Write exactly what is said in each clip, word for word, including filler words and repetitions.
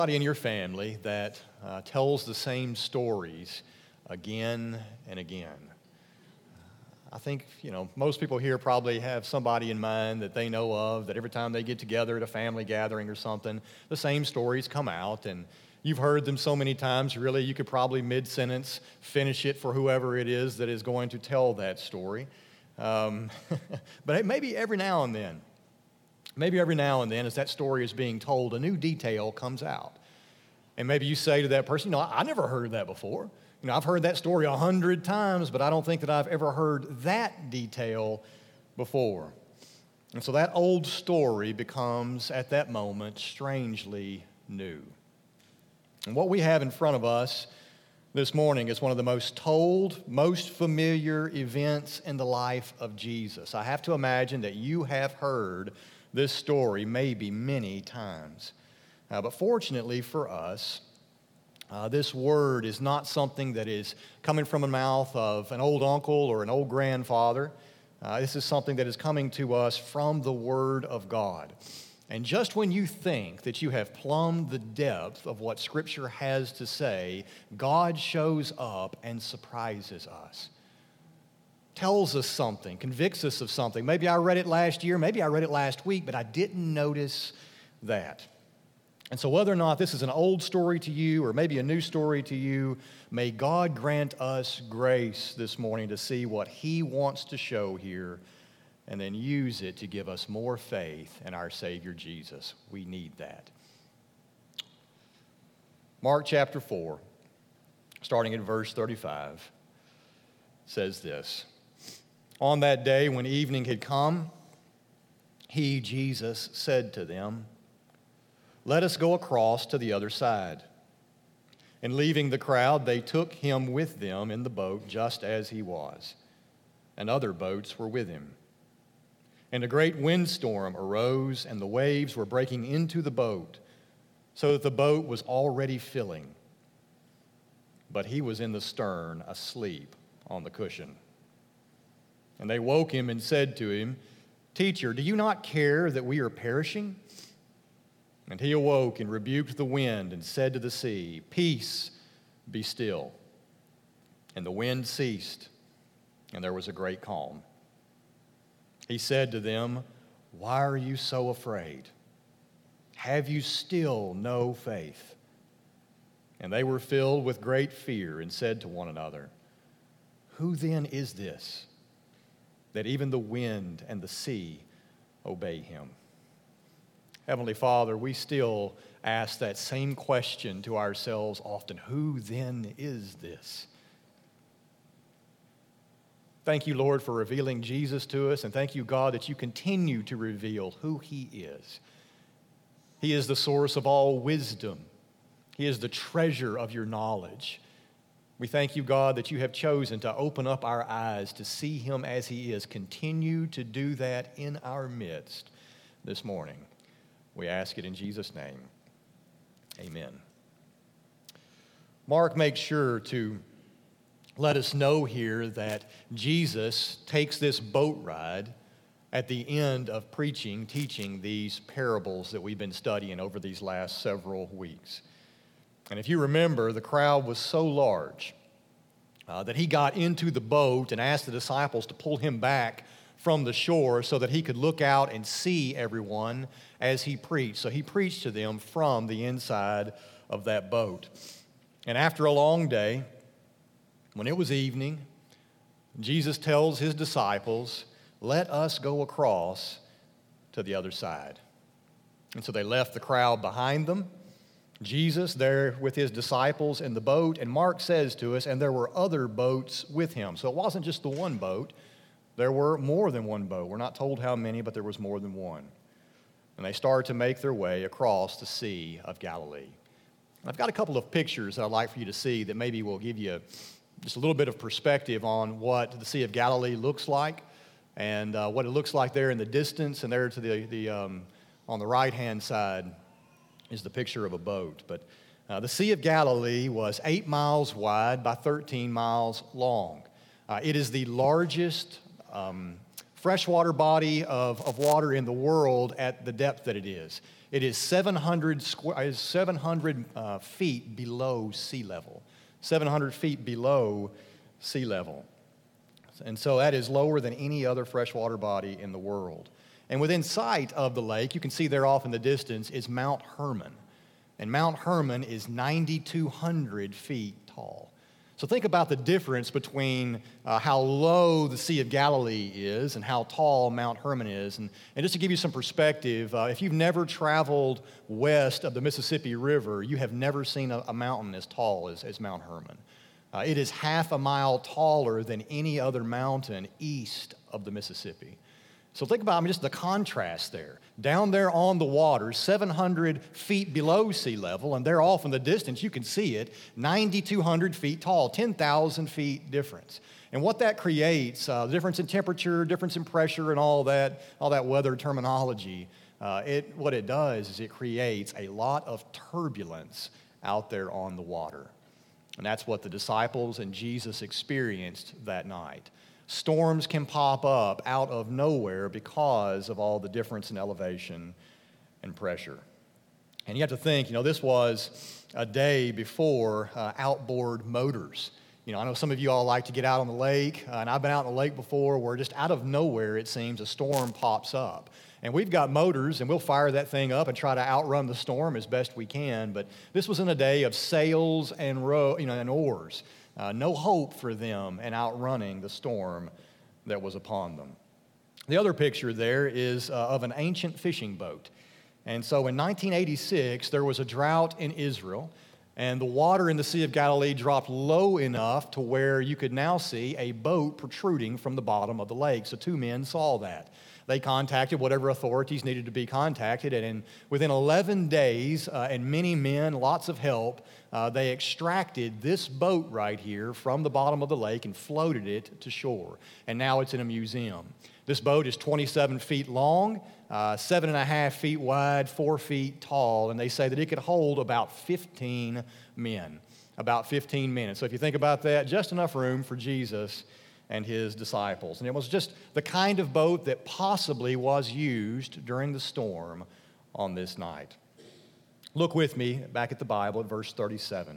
Somebody in your family that uh, tells the same stories again and again. I think, you know, most people here probably have somebody in mind that they know of, that every time they get together at a family gathering or something, the same stories come out, and you've heard them so many times, really, you could probably mid-sentence finish it for whoever it is that is going to tell that story. Um, but maybe every now and then, maybe every now and then, as that story is being told, a new detail comes out. And maybe you say to that person, you know, I, I never heard that before. You know, I've heard that story a hundred times, but I don't think that I've ever heard that detail before. And so that old story becomes, at that moment, strangely new. And what we have in front of us this morning is one of the most told, most familiar events in the life of Jesus. I have to imagine that you have heard this story maybe many times. Uh, but fortunately for us, uh, this word is not something that is coming from the mouth of an old uncle or an old grandfather. Uh, this is something that is coming to us from the Word of God. And just when you think that you have plumbed the depth of what Scripture has to say, God shows up and surprises us. Tells us something, convicts us of something. Maybe I read it last year, maybe I read it last week, but I didn't notice that. And so whether or not this is an old story to you or maybe a new story to you, may God grant us grace this morning to see what He wants to show here and then use it to give us more faith in our Savior Jesus. We need that. Mark chapter four, starting at verse thirty-five, says this. On that day when evening had come, He, Jesus, said to them, "Let us go across to the other side." And leaving the crowd, they took Him with them in the boat just as He was, and other boats were with Him. And a great windstorm arose, and the waves were breaking into the boat, so that the boat was already filling. But He was in the stern, asleep on the cushion. And they woke Him and said to Him, "Teacher, do you not care that we are perishing?" And He awoke and rebuked the wind and said to the sea, "Peace, be still." And the wind ceased, and there was a great calm. He said to them, "Why are you so afraid? Have you still no faith?" And they were filled with great fear and said to one another, "Who then is this, that even the wind and the sea obey Him?" Heavenly Father, we still ask that same question to ourselves often. Who then is this? Thank you, Lord, for revealing Jesus to us, and thank you, God, that you continue to reveal who He is. He is the source of all wisdom. He is the treasure of your knowledge. We thank you, God, that you have chosen to open up our eyes to see Him as He is. Continue to do that in our midst this morning. We ask it in Jesus' name. Amen. Mark makes sure to let us know here that Jesus takes this boat ride at the end of preaching, teaching these parables that we've been studying over these last several weeks. And if you remember, the crowd was so large uh, that He got into the boat and asked the disciples to pull Him back from the shore so that He could look out and see everyone as He preached. So He preached to them from the inside of that boat. And after a long day, when it was evening, Jesus tells His disciples, "Let us go across to the other side." And so they left the crowd behind them, Jesus there with His disciples in the boat, and Mark says to us, and there were other boats with Him. So it wasn't just the one boat. There were more than one boat. We're not told how many, but there was more than one. And they started to make their way across the Sea of Galilee. I've got a couple of pictures that I'd like for you to see that maybe will give you just a little bit of perspective on what the Sea of Galilee looks like and uh, what it looks like there in the distance. And there to the, the um, on the right-hand side is the picture of a boat. But uh, the Sea of Galilee was eight miles wide by thirteen miles long. Uh, it is the largest um, freshwater body of, of water in the world at the depth that it is. It is seven hundred, square, is seven hundred uh, feet below sea level. seven hundred feet below sea level. And so that is lower than any other freshwater body in the world. And within sight of the lake, you can see there off in the distance, is Mount Hermon. And Mount Hermon is nine thousand two hundred feet tall. So think about the difference between uh, how low the Sea of Galilee is and how tall Mount Hermon is. And, and just to give you some perspective, uh, if you've never traveled west of the Mississippi River, you have never seen a, a mountain as tall as, as Mount Hermon. Uh, it is half a mile taller than any other mountain east of the Mississippi. So think about I mean, just the contrast there. Down there on the water, seven hundred feet below sea level, and there off in the distance, you can see it, nine thousand two hundred feet tall, ten thousand feet difference. And what that creates, uh, the difference in temperature, difference in pressure, and all that, all that weather terminology, uh, it, what it does is it creates a lot of turbulence out there on the water. And that's what the disciples and Jesus experienced that night. Storms can pop up out of nowhere because of all the difference in elevation and pressure. And you have to think, you know, this was a day before uh, outboard motors. You know, I know some of you all like to get out on the lake, uh, and I've been out on the lake before where just out of nowhere, it seems, a storm pops up. And we've got motors, and we'll fire that thing up and try to outrun the storm as best we can. But this was in a day of sails and row, you know, and oars. Uh, no hope for them in outrunning the storm that was upon them. The other picture there is uh, of an ancient fishing boat. And so in nineteen eighty-six, there was a drought in Israel, and the water in the Sea of Galilee dropped low enough to where you could now see a boat protruding from the bottom of the lake. So two men saw that. They contacted whatever authorities needed to be contacted, and in, within eleven days, uh, and many men, lots of help, uh, they extracted this boat right here from the bottom of the lake and floated it to shore. And now it's in a museum. This boat is twenty-seven feet long, uh, seven and a half feet wide, four feet tall, and they say that it could hold about fifteen men. About fifteen men. So if you think about that, just enough room for Jesus and his disciples. And it was just the kind of boat that possibly was used during the storm on this night. Look with me back at the Bible at verse thirty-seven.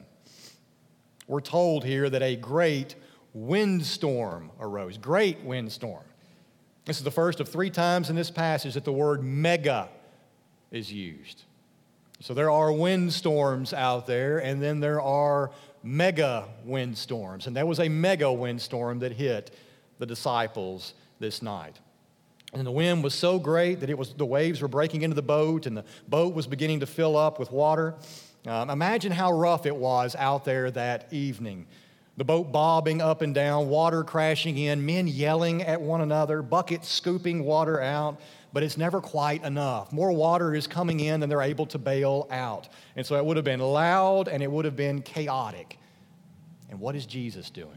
We're told here that a great windstorm arose. Great windstorm. This is the first of three times in this passage that the word mega is used. So there are windstorms out there, and then there are mega windstorms. And there was a mega windstorm that hit the disciples this night. And the wind was so great that it was the waves were breaking into the boat, and the boat was beginning to fill up with water. Um, imagine how rough it was out there that evening. The boat bobbing up and down, water crashing in, men yelling at one another, buckets scooping water out, but it's never quite enough. More water is coming in than they're able to bail out. And so it would have been loud and it would have been chaotic. And what is Jesus doing?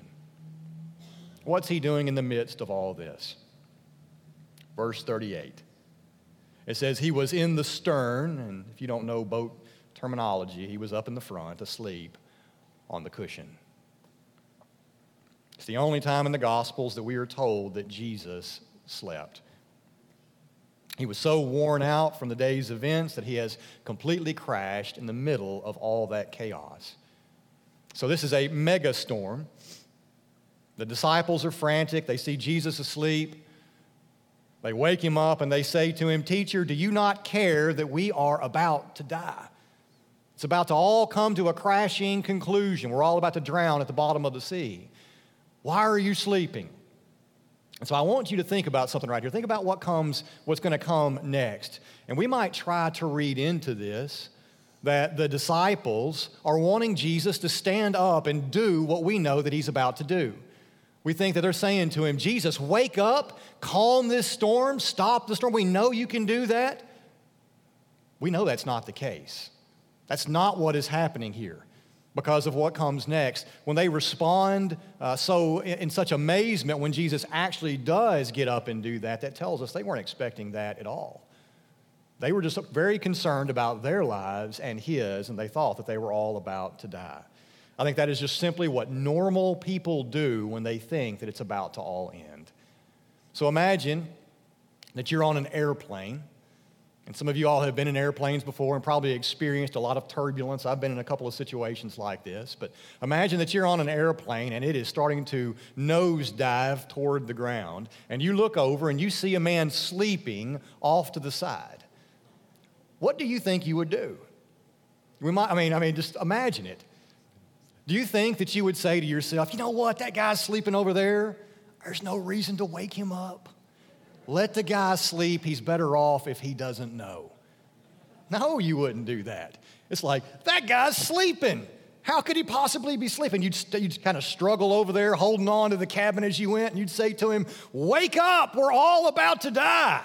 What's he doing in the midst of all this? Verse thirty-eight. It says, he was in the stern, and if you don't know boat terminology, he was up in the front, asleep on the cushion. It's the only time in the Gospels that we are told that Jesus slept. He was so worn out from the day's events that he has completely crashed in the middle of all that chaos. So this is a mega storm. The disciples are frantic. They see Jesus asleep. They wake him up and they say to him, "Teacher, do you not care that we are about to die? It's about to all come to a crashing conclusion. We're all about to drown at the bottom of the sea. Why are you sleeping?" And so I want you to think about something right here. Think about what comes, what's going to come next. And we might try to read into this that the disciples are wanting Jesus to stand up and do what we know that he's about to do. We think that they're saying to him, "Jesus, wake up, calm this storm, stop the storm. We know you can do that." We know that's not the case. That's not what is happening here because of what comes next. When they respond uh, so in, in such amazement when Jesus actually does get up and do that, that tells us they weren't expecting that at all. They were just very concerned about their lives and his, and they thought that they were all about to die. I think that is just simply what normal people do when they think that it's about to all end. So imagine that you're on an airplane. And some of you all have been in airplanes before and probably experienced a lot of turbulence. I've been in a couple of situations like this. But imagine that you're on an airplane and it is starting to nosedive toward the ground. And you look over and you see a man sleeping off to the side. What do you think you would do? We might, I mean, I mean, just imagine it. Do you think that you would say to yourself, you know what, that guy's sleeping over there? There's no reason to wake him up. Let the guy sleep. He's better off if he doesn't know. No, you wouldn't do that. It's like, that guy's sleeping. How could he possibly be sleeping? You'd, you'd kind of struggle over there, holding on to the cabin as you went, and you'd say to him, wake up, we're all about to die.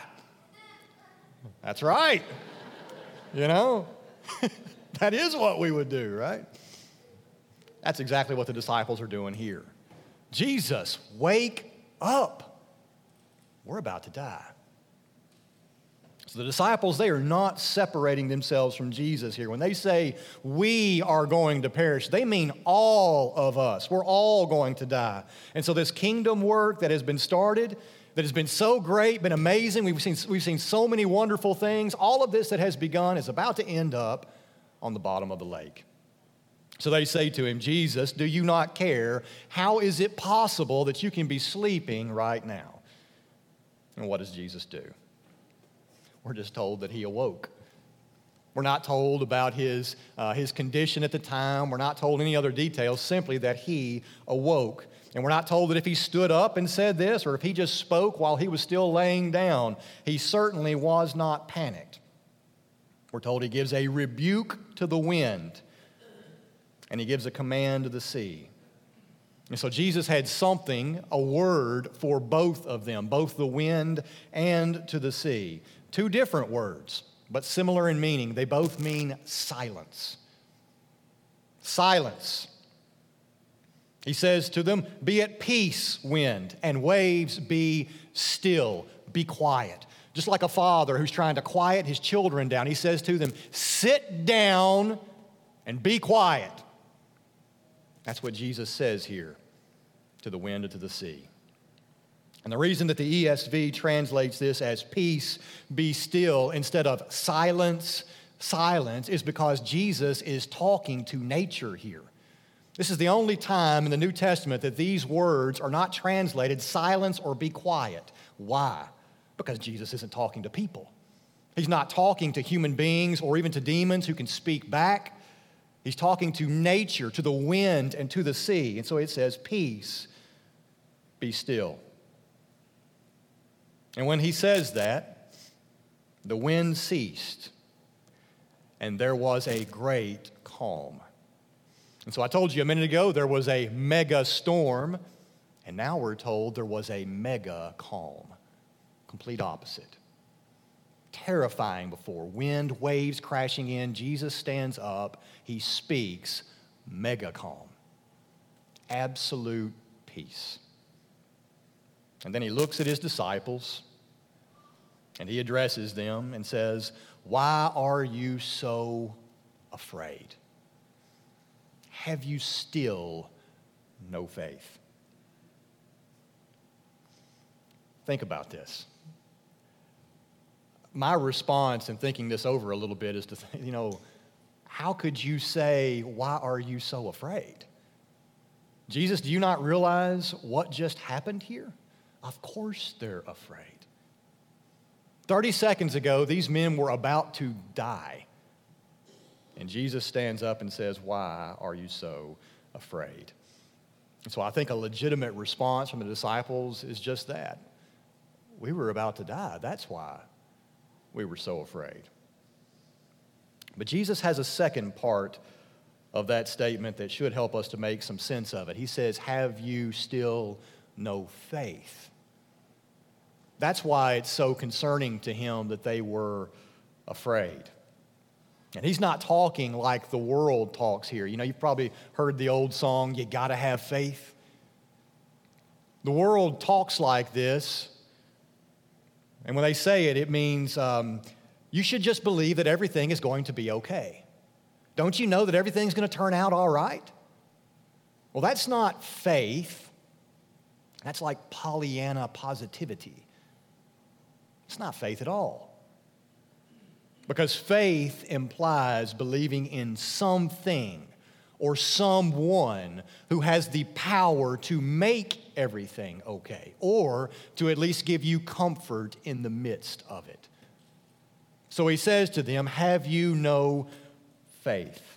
That's right. You know, that is what we would do, right? That's exactly what the disciples are doing here. Jesus, wake up. We're about to die. So the disciples, they are not separating themselves from Jesus here. When they say, we are going to perish, they mean all of us. We're all going to die. And so this kingdom work that has been started, that has been so great, been amazing, we've seen, we've seen so many wonderful things, all of this that has begun is about to end up on the bottom of the lake. So they say to him, Jesus, do you not care? How is it possible that you can be sleeping right now? And what does Jesus do? We're just told that he awoke. We're not told about his, uh, his condition at the time. We're not told any other details, simply that he awoke. And we're not told that if he stood up and said this or if he just spoke while he was still laying down. He certainly was not panicked. We're told he gives a rebuke to the wind and he gives a command to the sea. And so Jesus had something, a word for both of them, both the wind and to the sea. Two different words, but similar in meaning. They both mean silence. Silence. He says to them, be at peace, wind, and waves, be still, be quiet. Just like a father who's trying to quiet his children down, he says to them, sit down and be quiet. That's what Jesus says here to the wind and to the sea. And the reason that the E S V translates this as peace, be still, instead of silence, silence, is because Jesus is talking to nature here. This is the only time in the New Testament that these words are not translated silence or be quiet. Why? Because Jesus isn't talking to people. He's not talking to human beings or even to demons who can speak back. He's talking to nature, to the wind and to the sea. And so it says, peace, be still. And when he says that, the wind ceased, and there was a great calm. And so I told you a minute ago there was a mega storm, and now we're told there was a mega calm. Complete opposite. Terrifying before. Wind, waves crashing in. Jesus stands up. He speaks. Mega calm. Absolute peace. And then he looks at his disciples and he addresses them and says, why are you so afraid? Have you still no faith? Think about this. My response in thinking this over a little bit is to think, you know, how could you say, why are you so afraid? Jesus, do you not realize what just happened here? Of course they're afraid. thirty seconds ago, these men were about to die. And Jesus stands up and says, why are you so afraid? And so I think a legitimate response from the disciples is just that. We were about to die. That's why we were so afraid. But Jesus has a second part of that statement that should help us to make some sense of it. He says, have you still no faith? That's why it's so concerning to him that they were afraid. And he's not talking like the world talks here. You know, you've probably heard the old song, you gotta have faith. The world talks like this, and when they say it, it means um, you should just believe that everything is going to be okay. Don't you know that everything's going to turn out all right? Well, that's not faith. That's like Pollyanna positivity. It's not faith at all. Because faith implies believing in something or someone who has the power to make everything okay, or to at least give you comfort in the midst of it. So he says to them, have you no faith?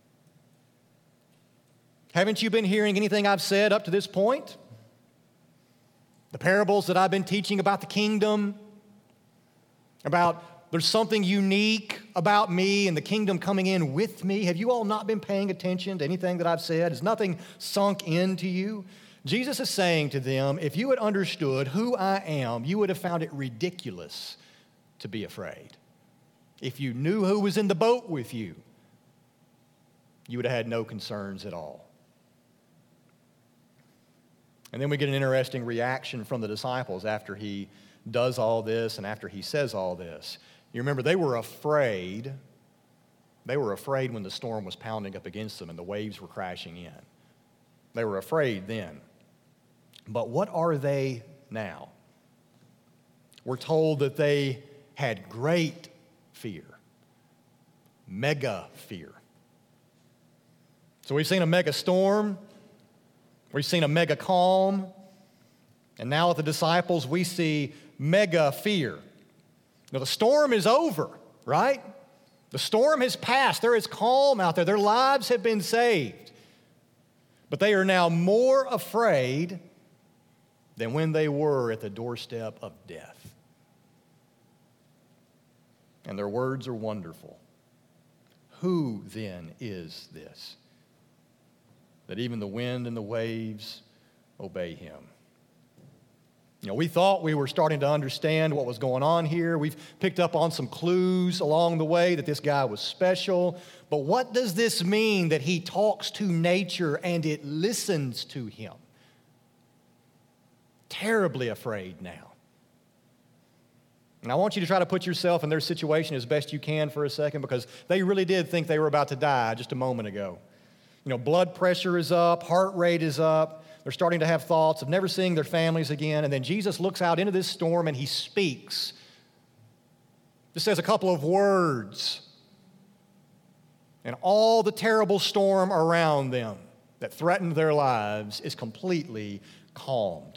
Haven't you been hearing anything I've said up to this point? The parables that I've been teaching about the kingdom, about there's something unique about me and the kingdom coming in with me. Have you all not been paying attention to anything that I've said? Has nothing sunk into you? Jesus is saying to them, if you had understood who I am, you would have found it ridiculous to be afraid. If you knew who was in the boat with you, you would have had no concerns at all. And then we get an interesting reaction from the disciples after he does all this and after he says all this. You remember, they were afraid. They were afraid when the storm was pounding up against them and the waves were crashing in. They were afraid then. But what are they now? We're told that they had great fear, mega fear. So we've seen a mega storm, we've seen a mega calm, and now with the disciples we see mega fear. Now the storm is over, right? The storm has passed. There is calm out there. Their lives have been saved. But they are now more afraid than when they were at the doorstep of death. And their words are wonderful. Who then is this, that even the wind and the waves obey him? You know, we thought we were starting to understand what was going on here. We've picked up on some clues along the way that this guy was special. But what does this mean that he talks to nature and it listens to him? Terribly afraid now. And I want you to try to put yourself in their situation as best you can for a second, because they really did think they were about to die just a moment ago. You know, blood pressure is up, heart rate is up. They're starting to have thoughts of never seeing their families again. And then Jesus looks out into this storm and he speaks. Just says a couple of words. And all the terrible storm around them that threatened their lives is completely calmed.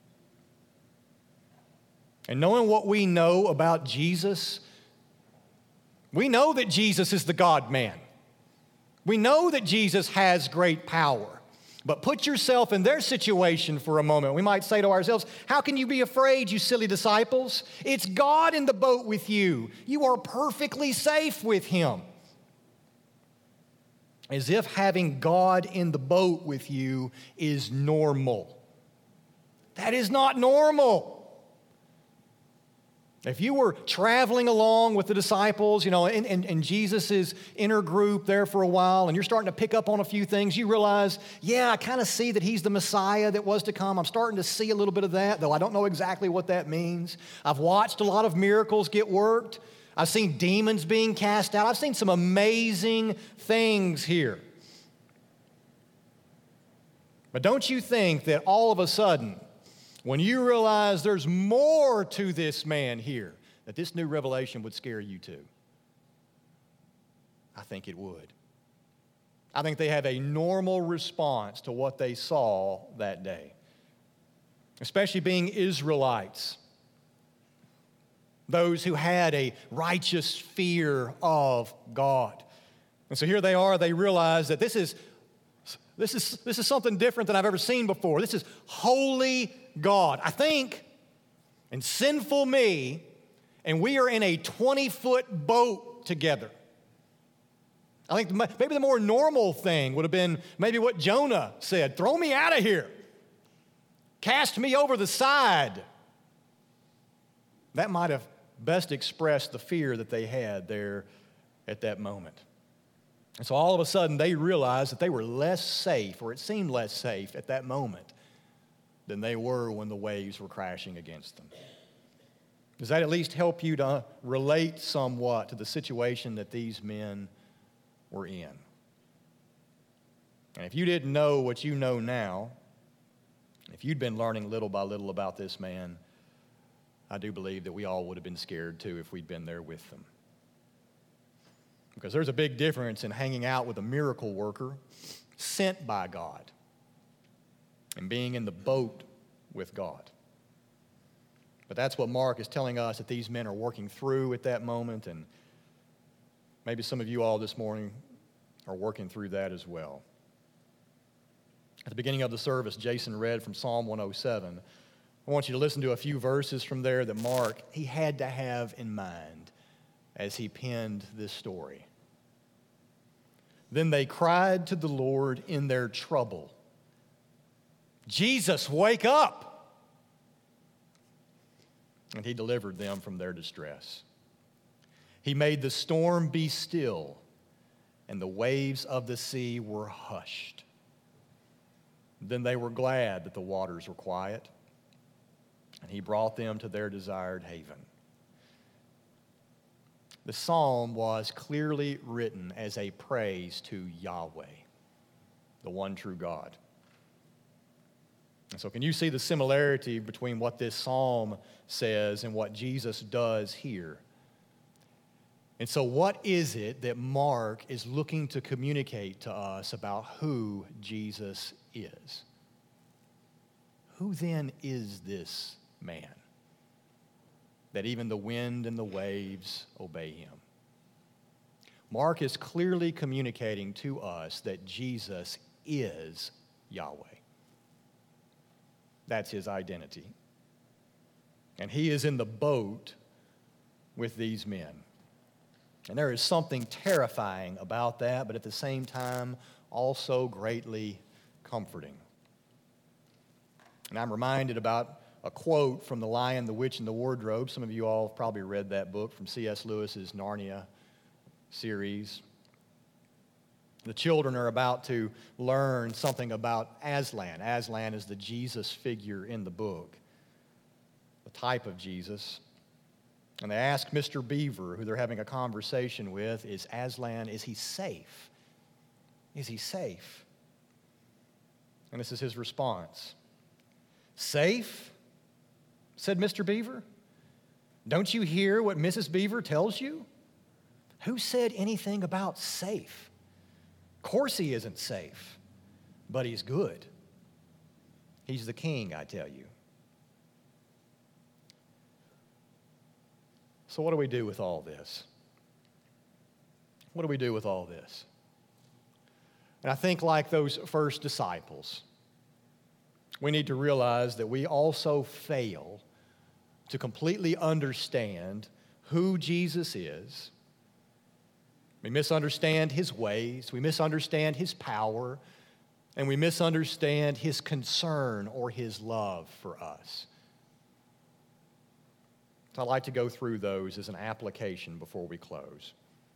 And knowing what we know about Jesus, we know that Jesus is the God-man. We know that Jesus has great power. But put yourself in their situation for a moment. We might say to ourselves, how can you be afraid, you silly disciples? It's God in the boat with you. You are perfectly safe with him. As if having God in the boat with you is normal. That is not normal. If you were traveling along with the disciples, you know, in, in, in Jesus' inner group there for a while, and you're starting to pick up on a few things, you realize, yeah, I kind of see that he's the Messiah that was to come. I'm starting to see a little bit of that, though I don't know exactly what that means. I've watched a lot of miracles get worked. I've seen demons being cast out. I've seen some amazing things here. But don't you think that all of a sudden, when you realize there's more to this man here, that this new revelation would scare you too? I think it would. I think they have a normal response to what they saw that day, especially being Israelites, those who had a righteous fear of God. And so here they are, they realize that this is This is, this is something different than I've ever seen before. This is holy God. I think, and sinful me, and we are in a twenty-foot boat together. I think maybe the more normal thing would have been maybe what Jonah said. Throw me out of here. Cast me over the side. That might have best expressed the fear that they had there at that moment. And so all of a sudden they realized that they were less safe, or it seemed less safe at that moment than they were when the waves were crashing against them. Does that at least help you to relate somewhat to the situation that these men were in? And if you didn't know what you know now, if you'd been learning little by little about this man, I do believe that we all would have been scared too if we'd been there with them. Because there's a big difference in hanging out with a miracle worker sent by God and being in the boat with God. But that's what Mark is telling us that these men are working through at that moment, and maybe some of you all this morning are working through that as well. At the beginning of the service, Jason read from Psalm one oh seven. I want you to listen to a few verses from there that Mark, he had to have in mind as he penned this story. Then they cried to the Lord in their trouble, "Jesus, wake up!" And he delivered them from their distress. He made the storm be still, and the waves of the sea were hushed. Then they were glad that the waters were quiet, and he brought them to their desired haven. The psalm was clearly written as a praise to Yahweh, the one true God. And so can you see the similarity between what this psalm says and what Jesus does here? And so what is it that Mark is looking to communicate to us about who Jesus is? Who then is this man that even the wind and the waves obey him? Mark is clearly communicating to us that Jesus is Yahweh. That's his identity. And he is in the boat with these men. And there is something terrifying about that, but at the same time, also greatly comforting. And I'm reminded about a quote from The Lion, the Witch, and the Wardrobe. Some of you all have probably read that book from C S Lewis's Narnia series. The children are about to learn something about Aslan. Aslan is the Jesus figure in the book, the type of Jesus. And they ask Mister Beaver, who they're having a conversation with, is Aslan, is he safe? Is he safe? And this is his response. "Safe?" said Mister Beaver. "Don't you hear what Missus Beaver tells you? Who said anything about safe? Of course he isn't safe, but he's good. He's the king, I tell you." So what do we do with all this? What do we do with all this? And I think like those first disciples, we need to realize that we also fail to completely understand who Jesus is. We misunderstand his ways, we misunderstand his power, and we misunderstand his concern or his love for us. So I'd like to go through those as an application before we close.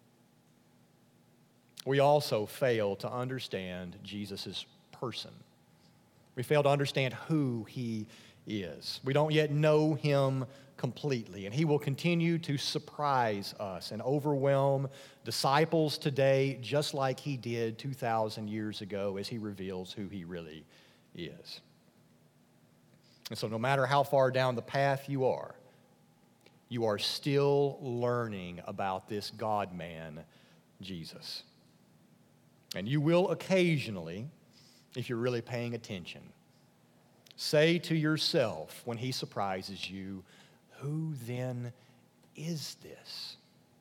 We also fail to understand Jesus' person. We fail to understand who he is. We don't yet know him completely, and he will continue to surprise us and overwhelm disciples today just like he did two thousand years ago as he reveals who he really is. And so no matter how far down the path you are, you are still learning about this God-man, Jesus. And you will occasionally, if you're really paying attention, say to yourself when he surprises you, who then is this?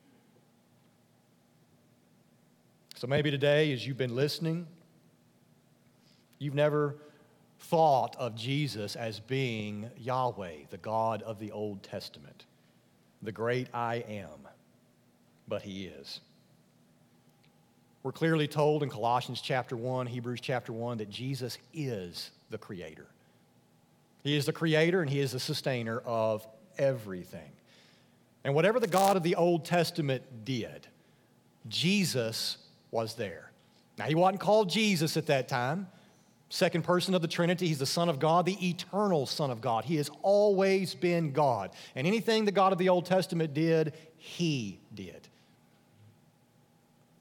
So maybe today, as you've been listening, you've never thought of Jesus as being Yahweh, the God of the Old Testament, the great I am, but he is. We're clearly told in Colossians chapter one, Hebrews chapter one, that Jesus is the creator. He is the creator and he is the sustainer of everything. And whatever the God of the Old Testament did, Jesus was there. Now, he wasn't called Jesus at that time. Second person of the Trinity, he's the Son of God, the eternal Son of God. He has always been God. And anything the God of the Old Testament did, he did.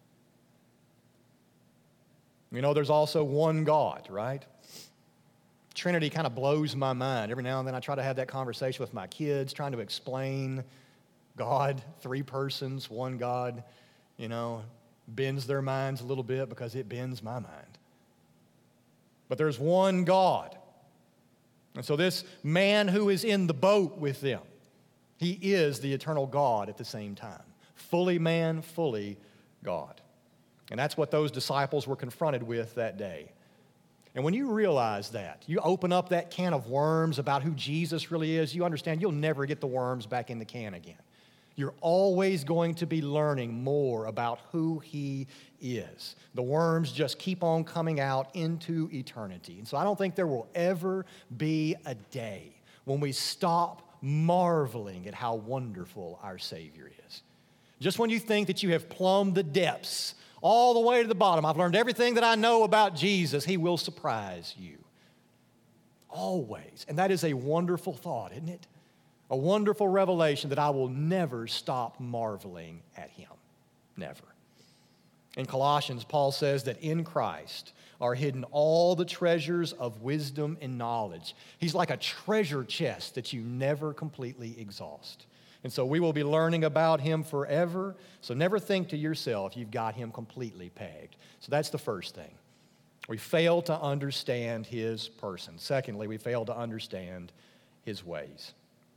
You know, there's also one God, right? Trinity kind of blows my mind. Every now and then I try to have that conversation with my kids, trying to explain God, three persons, one God, you know, bends their minds a little bit because it bends my mind. But there's one God. And so this man who is in the boat with them, he is the eternal God at the same time. Fully man, fully God. And that's what those disciples were confronted with that day. And when you realize that, you open up that can of worms about who Jesus really is, you understand you'll never get the worms back in the can again. You're always going to be learning more about who he is. The worms just keep on coming out into eternity. And so I don't think there will ever be a day when we stop marveling at how wonderful our Savior is. Just when you think that you have plumbed the depths all the way to the bottom, I've learned everything that I know about Jesus, he will surprise you. Always. And that is a wonderful thought, isn't it? A wonderful revelation that I will never stop marveling at him. Never. In Colossians, Paul says that in Christ are hidden all the treasures of wisdom and knowledge. He's like a treasure chest that you never completely exhaust. And so we will be learning about him forever. So never think to yourself you've got him completely pegged. So that's the first thing. We fail to understand his person. Secondly, we fail to understand his ways.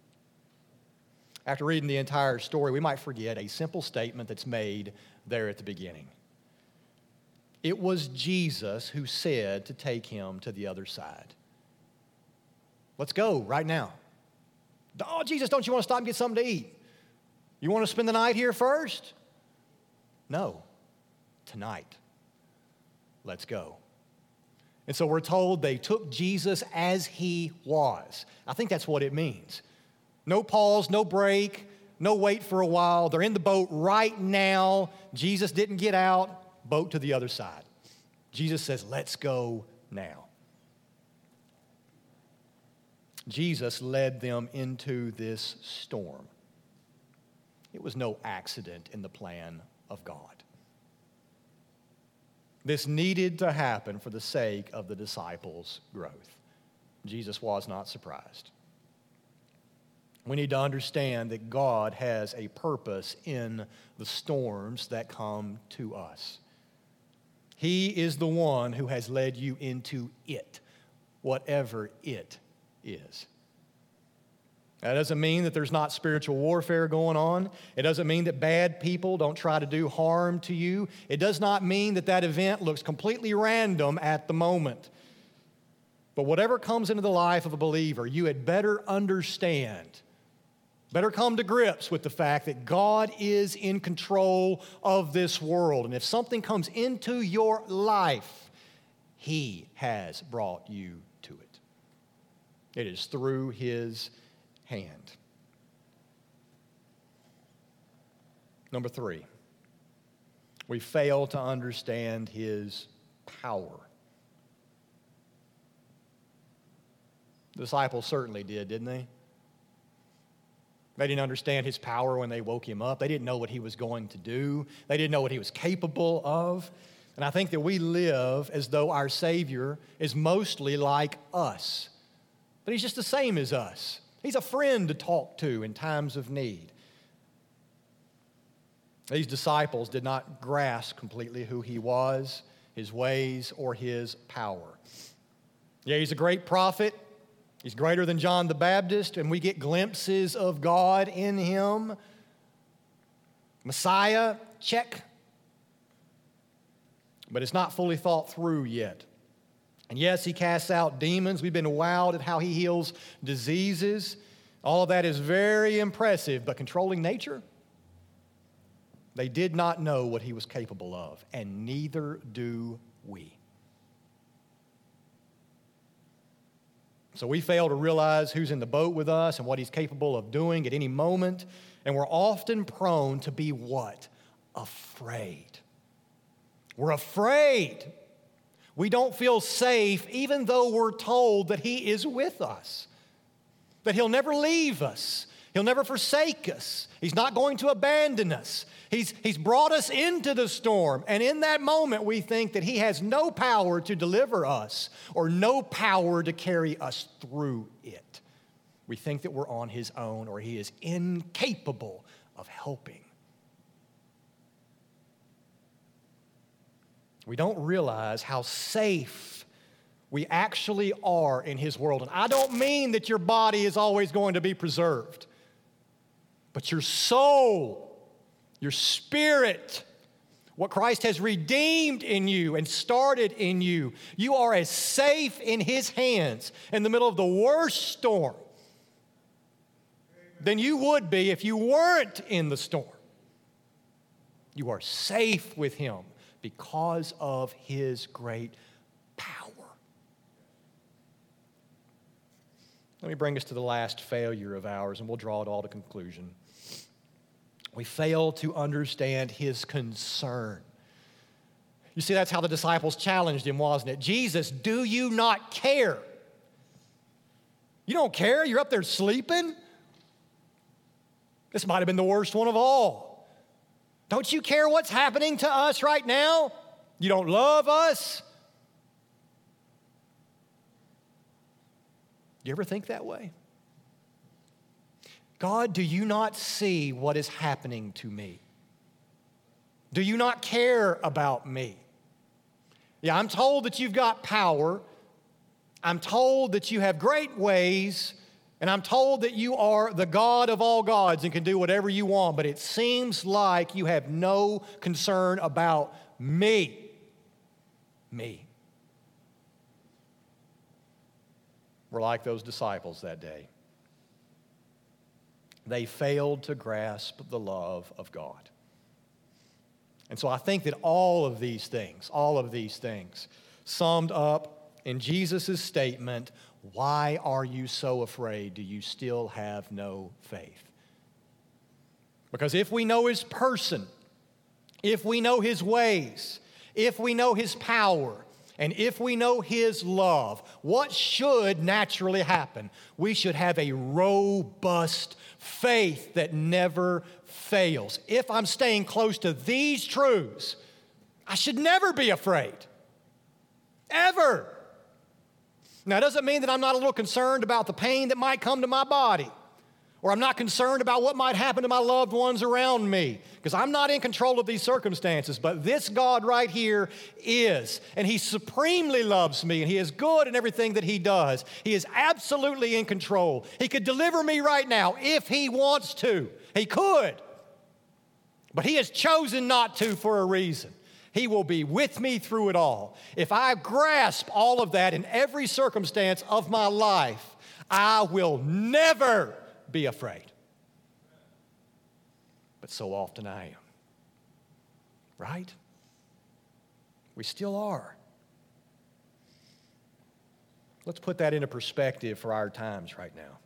After reading the entire story, we might forget a simple statement that's made there at the beginning. It was Jesus who said to take him to the other side. Let's go right now. Oh, Jesus, don't you want to stop and get something to eat? You want to spend the night here first? No, tonight. Let's go. And so we're told they took Jesus as he was. I think that's what it means. No pause, no break, no wait for a while. They're in the boat right now. Jesus didn't get out. Boat to the other side. Jesus says, let's go now. Jesus led them into this storm. It was no accident in the plan of God. This needed to happen for the sake of the disciples' growth. Jesus was not surprised. We need to understand that God has a purpose in the storms that come to us. He is the one who has led you into it, whatever it is. That doesn't mean that there's not spiritual warfare going on. It doesn't mean that bad people don't try to do harm to you. It does not mean that that event looks completely random at the moment. But whatever comes into the life of a believer, you had better understand, better come to grips with the fact that God is in control of this world. And if something comes into your life, he has brought you to it. It is through his hand. Number three, we fail to understand his power. The disciples certainly did, didn't they? They didn't understand his power when they woke him up. They didn't know what he was going to do. They didn't know what he was capable of. And I think that we live as though our Savior is mostly like us. But he's just the same as us. He's a friend to talk to in times of need. These disciples did not grasp completely who he was, his ways, or his power. Yeah, he's a great prophet. He's greater than John the Baptist, and we get glimpses of God in him. Messiah, check. But it's not fully thought through yet. And yes, he casts out demons. We've been wowed at how he heals diseases. All of that is very impressive, but controlling nature? They did not know what he was capable of, and neither do we. So we fail to realize who's in the boat with us and what he's capable of doing at any moment, and we're often prone to be what? Afraid. We're afraid. We don't feel safe even though we're told that he is with us, that he'll never leave us, He'll never forsake us. He's not going to abandon us. He's, he's brought us into the storm, and in that moment we think that he has no power to deliver us or no power to carry us through it. We think that we're on his own or he is incapable of helping. We don't realize how safe we actually are in his world. And I don't mean that your body is always going to be preserved, but your soul, your spirit, what Christ has redeemed in you and started in you, you are as safe in his hands in the middle of the worst storm than you would be if you weren't in the storm. You are safe with him because of his great power. Let me bring us to the last failure of ours, and we'll draw it all to conclusion. We fail to understand his concern. You see, that's how the disciples challenged him, wasn't it? Jesus, do you not care? You don't care? You're up there sleeping? This might have been the worst one of all. Don't you care what's happening to us right now? You don't love us? Do you ever think that way? God, do you not see what is happening to me? Do you not care about me? Yeah, I'm told that you've got power. I'm told that you have great ways. And I'm told that you are the God of all gods and can do whatever you want. But it seems like you have no concern about me. Me. We're like those disciples that day. They failed to grasp the love of God. And so I think that all of these things, all of these things, summed up in Jesus' statement, why are you so afraid? Do you still have no faith? Because if we know his person, if we know his ways, if we know his power, and if we know his love, what should naturally happen? We should have a robust faith that never fails. If I'm staying close to these truths, I should never be afraid. Ever. Now, it doesn't mean that I'm not a little concerned about the pain that might come to my body, or I'm not concerned about what might happen to my loved ones around me, because I'm not in control of these circumstances, but this God right here is, and he supremely loves me, and he is good in everything that he does. He is absolutely in control. He could deliver me right now if he wants to. He could, but he has chosen not to for a reason. He will be with me through it all. If I grasp all of that in every circumstance of my life, I will never be afraid. But so often I am. Right? We still are. Let's put that into perspective for our times right now.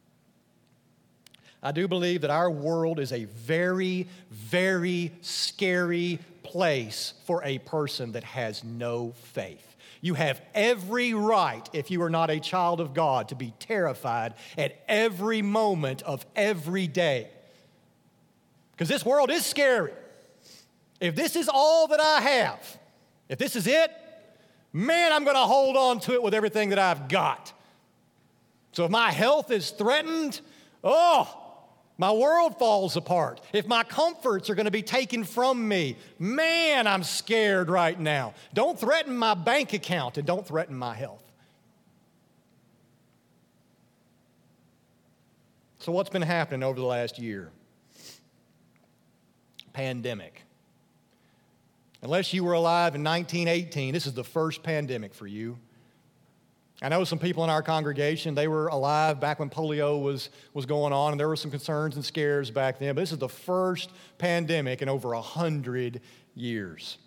I do believe that our world is a very, very scary place for a person that has no faith. You have every right, if you are not a child of God, to be terrified at every moment of every day. Because this world is scary. If this is all that I have, if this is it, man, I'm going to hold on to it with everything that I've got. So if my health is threatened, oh, my world falls apart. If my comforts are going to be taken from me, man, I'm scared right now. Don't threaten my bank account and don't threaten my health. So what's been happening over the last year? Pandemic. Unless you were alive in nineteen eighteen, this is the first pandemic for you. I know some people in our congregation, they were alive back when polio was, was going on, and there were some concerns and scares back then, but this is the first pandemic in over a hundred years.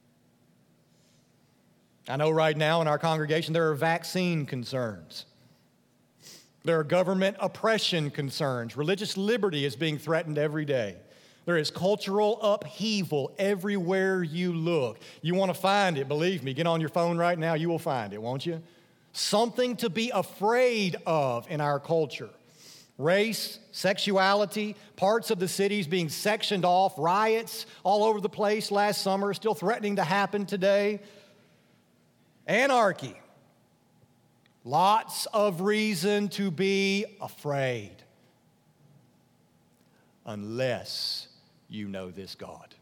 I know right now in our congregation there are vaccine concerns. There are government oppression concerns. Religious liberty is being threatened every day. There is cultural upheaval everywhere you look. You want to find it, believe me. Get on your phone right now, you will find it, won't you? Something to be afraid of in our culture. Race, sexuality, parts of the cities being sectioned off, riots all over the place last summer, still threatening to happen today. Anarchy. Lots of reason to be afraid. Unless you know this God.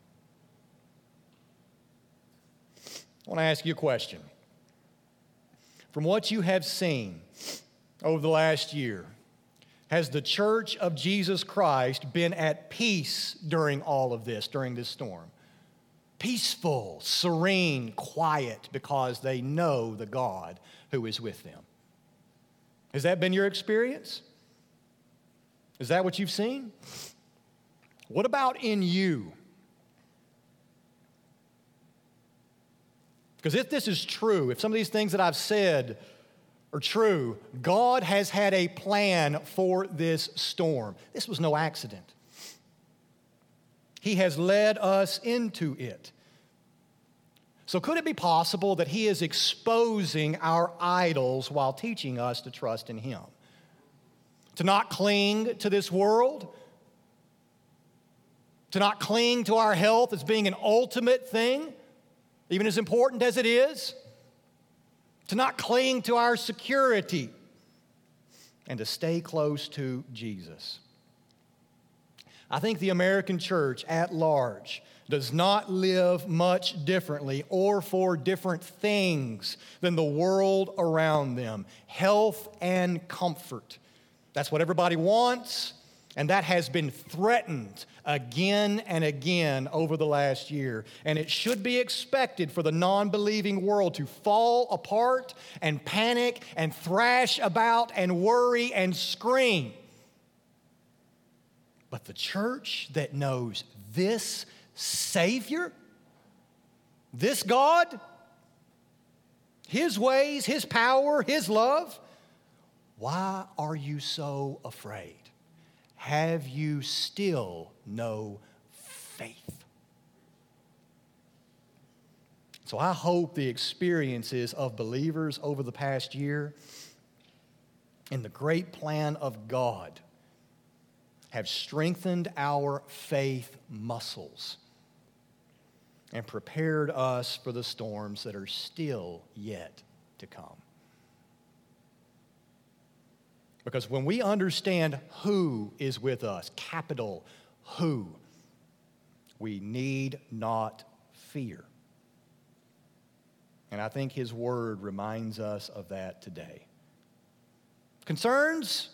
I want to ask you a question. From what you have seen over the last year, has the Church of Jesus Christ been at peace during all of this, during this storm? Peaceful, serene, quiet, because they know the God who is with them. Has that been your experience? Is that what you've seen? What about in you? Because if this is true, if some of these things that I've said are true, God has had a plan for this storm. This was no accident. He has led us into it. So could it be possible that He is exposing our idols while teaching us to trust in Him? To not cling to this world, to not cling to our health as being an ultimate thing, even as important as it is, to not cling to our security, and to stay close to Jesus. I think the American church at large does not live much differently or for different things than the world around them. Health and comfort. That's what everybody wants, and that has been threatened again and again over the last year. And it should be expected for the non-believing world to fall apart and panic and thrash about and worry and scream. But the church that knows this Savior, this God, His ways, His power, His love, why are you so afraid? Have you still no faith? So I hope the experiences of believers over the past year in the great plan of God have strengthened our faith muscles and prepared us for the storms that are still yet to come. Because when we understand who is with us, capital who, we need not fear. And I think His Word reminds us of that today. Concerns?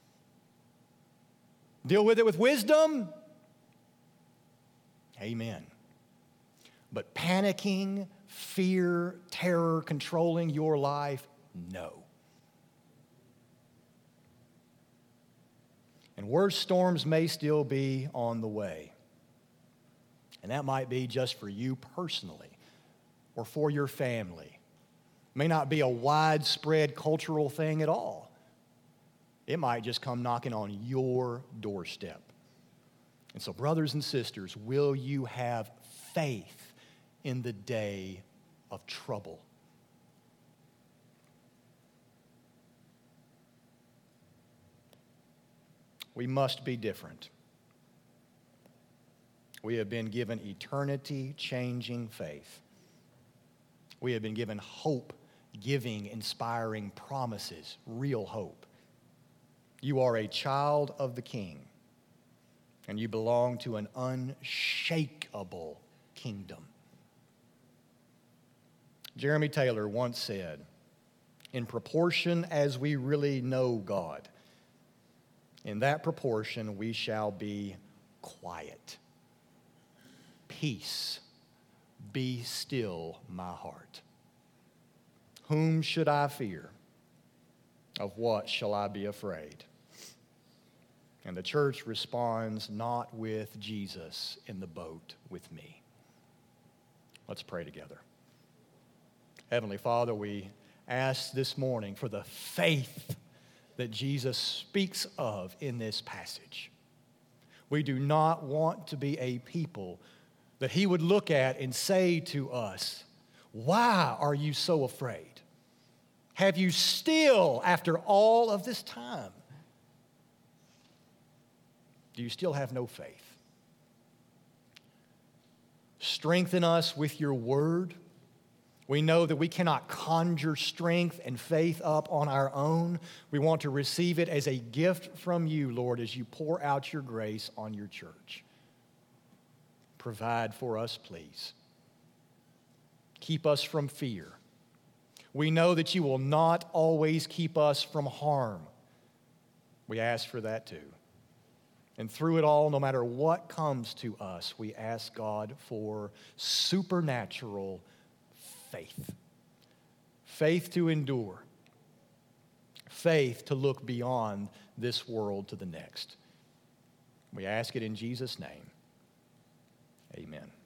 Deal with it with wisdom? Amen. But panicking, fear, terror controlling your life? No. And worse storms may still be on the way. And that might be just for you personally or for your family. It may not be a widespread cultural thing at all. It might just come knocking on your doorstep. And so, brothers and sisters, will you have faith in the day of trouble? We must be different. We have been given eternity-changing faith. We have been given hope-giving, inspiring promises, real hope. You are a child of the King, and you belong to an unshakable kingdom. Jeremy Taylor once said, "In proportion as we really know God, in that proportion we shall be quiet. Peace, be still my heart. Whom should I fear? Of what shall I be afraid?" And the church responds, not with Jesus in the boat with me. Let's pray together. Heavenly Father, we ask this morning for the faith that Jesus speaks of in this passage. We do not want to be a people that He would look at and say to us, "Why are you so afraid? Have you still, after all of this time?" Do you still have no faith? Strengthen us with your word. We know that we cannot conjure strength and faith up on our own. We want to receive it as a gift from you, Lord, as you pour out your grace on your church. Provide for us, please. Keep us from fear. We know that you will not always keep us from harm. We ask for that too. And through it all, no matter what comes to us, we ask God for supernatural faith. Faith to endure. Faith to look beyond this world to the next. We ask it in Jesus' name. Amen.